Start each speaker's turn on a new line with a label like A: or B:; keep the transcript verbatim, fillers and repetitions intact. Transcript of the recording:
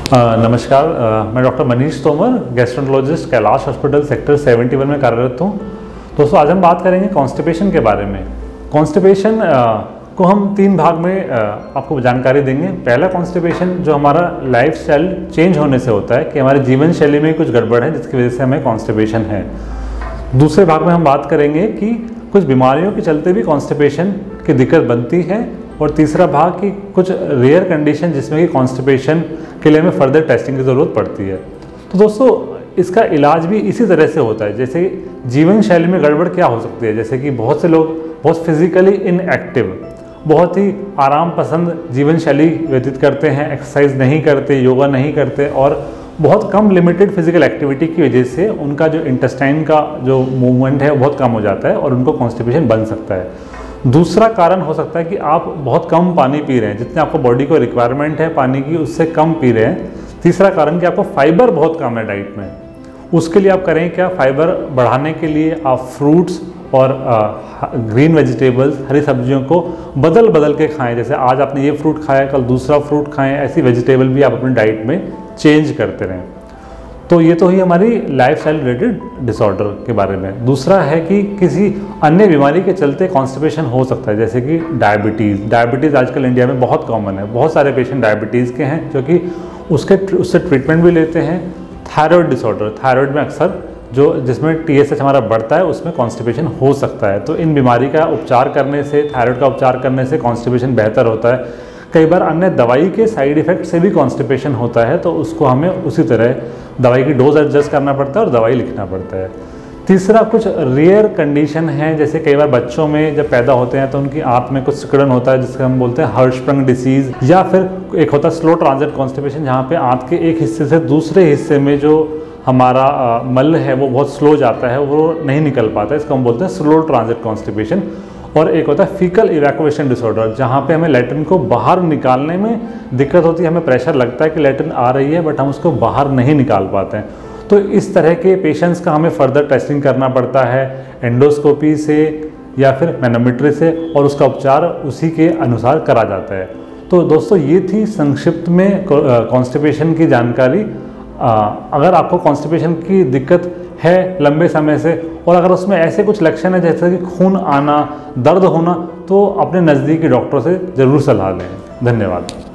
A: अ, नमस्कार, अ, मैं doctor Manish Tomar, gastroenterologist, Kailash hospital sector इकहत्तर में कार्यरत हूँ। दोस्तों, आज हम बात करेंगे कॉन्स्टिपेशन के बारे में। कॉन्स्टिपेशन को हम तीन भाग में अ, आपको जानकारी देंगे। पहला कॉन्स्टिपेशन जो हमारा लाइफस्टाइल चेंज होने से होता है कि हमारे जीवन शैली में कुछ गड़बड़ है जिसकी वजह से हमें कॉन्स्टिपेशन है। दूसरे भाग में हम बात करेंगे कि कुछ बीमारियों के चलते भी कॉन्स्टिपेशन की दिक्कत बनती है। और तीसरा भाग कि कुछ रेयर कंडीशन जिसमें कि कॉन्स्टिपेशन के लिए हमें फर्दर टेस्टिंग की ज़रूरत पड़ती है। तो दोस्तों, इसका इलाज भी इसी तरह से होता है। जैसे जीवन शैली में गड़बड़ क्या हो सकती है, जैसे कि बहुत से लोग बहुत फिजिकली इनएक्टिव, बहुत ही आराम पसंद जीवन शैली व्यतीत करते हैं, एक्सरसाइज नहीं करते, योगा नहीं करते और बहुत कम लिमिटेड फिजिकल एक्टिविटी की वजह से उनका जो इंटेस्टाइन का जो मूवमेंट है वो बहुत कम हो जाता है और उनको कॉन्स्टिपेशन बन सकता है। दूसरा कारण हो सकता है कि आप बहुत कम पानी पी रहे हैं, जितने आपको बॉडी को रिक्वायरमेंट है पानी की उससे कम पी रहे हैं। तीसरा कारण कि आपको फाइबर बहुत कम है डाइट में। उसके लिए आप करें क्या, फाइबर बढ़ाने के लिए आप फ्रूट्स और ग्रीन वेजिटेबल्स, हरी सब्जियों को बदल बदल के खाएं। जैसे आज आपने ये फ्रूट खाया, कल दूसरा फ्रूट खाएं। ऐसी वेजिटेबल भी आप अपनी डाइट में चेंज करते रहें। तो ये तो ही हमारी लाइफस्टाइल रिलेटेड डिसऑर्डर के बारे में। दूसरा है कि किसी अन्य बीमारी के चलते कॉन्स्टिपेशन हो सकता है, जैसे कि डायबिटीज़। डायबिटीज़ आजकल इंडिया में बहुत कॉमन है। बहुत सारे पेशेंट डायबिटीज़ के हैं जो कि उसके उससे ट्रीटमेंट भी लेते हैं। थायराइड डिसऑर्डर, थायराइड में अक्सर जो जिसमें टी एस एच हमारा बढ़ता है उसमें कॉन्स्टिपेशन हो सकता है। तो इन बीमारी का उपचार करने से, थायराइड का उपचार करने से कॉन्स्टिपेशन बेहतर होता है। कई बार अन्य दवाई के साइड इफ़ेक्ट से भी कॉन्स्टिपेशन होता है, तो उसको हमें उसी तरह दवाई की डोज एडजस्ट करना पड़ता है और दवाई लिखना पड़ता है। तीसरा, कुछ रेयर कंडीशन है, जैसे कई बार बच्चों में जब पैदा होते हैं तो उनकी आंत में कुछ सिकुड़न होता है जिसको हम बोलते हैं हर्शस्प्रंग डिसीज़, या फिर एक होता है स्लो ट्रांजिट कॉन्स्टिपेशन, जहाँ पे आंत के एक हिस्से से दूसरे हिस्से में जो हमारा आ, मल है वो बहुत स्लो जाता है, वो नहीं निकल पाता है। इसको हम बोलते हैं स्लो ट्रांजिट कॉन्स्टिपेशन। और एक होता है फीकल इवैक्यूएशन डिसऑर्डर, जहाँ पे हमें लैट्रिन को बाहर निकालने में दिक्कत होती है। हमें प्रेशर लगता है कि लैट्रिन आ रही है बट हम उसको बाहर नहीं निकाल पाते हैं। तो इस तरह के पेशेंट्स का हमें फर्दर टेस्टिंग करना पड़ता है एंडोस्कोपी से या फिर मैनोमेट्री से, और उसका उपचार उसी के अनुसार करा जाता है। तो दोस्तों, ये थी संक्षिप्त में कॉन्स्टिपेशन की जानकारी। आ, अगर आपको कॉन्स्टिपेशन की दिक्कत है लंबे समय से और अगर उसमें ऐसे कुछ लक्षण है जैसे कि खून आना, दर्द होना, तो अपने नज़दीकी डॉक्टर से ज़रूर सलाह लें। धन्यवाद।